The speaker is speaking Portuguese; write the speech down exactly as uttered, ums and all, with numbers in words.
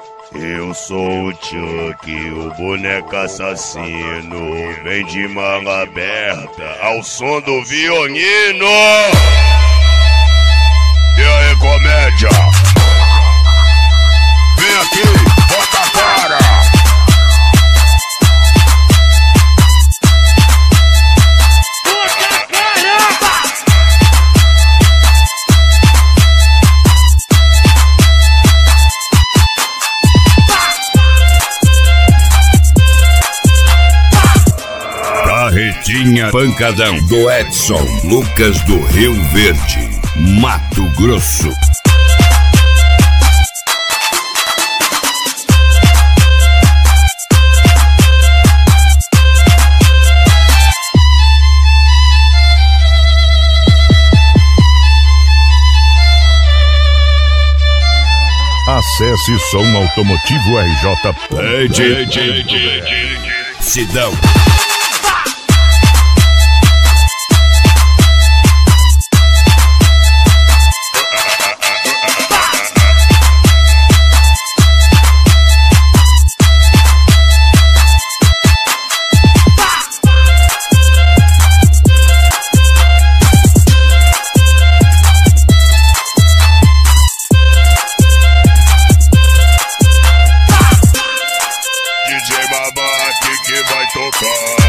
Eu sou o Chuck, o boneco assassino. Vem de manga aberta ao som do violino. E aí, comédia? Vem aqui, bota a cara. Carretinha Pancadão do Edson Lucas do Rio Verde, Mato Grosso. Acesse Som Automotivo R J. Pede, Sidão. D J Babaque que vai tocar.